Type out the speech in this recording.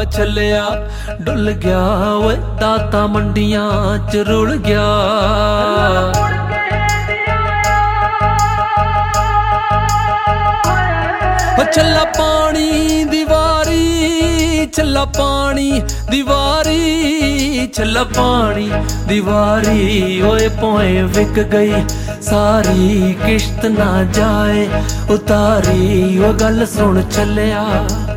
छलिया डुल गया ओए दाता मंडियां च रुल गया। चला पानी दीवारी चला पानी दीवारी चला पानी दीवारी ओए पोए विक गई सारी किश्त ना जाए उतारी। ओ गल सुन चलिया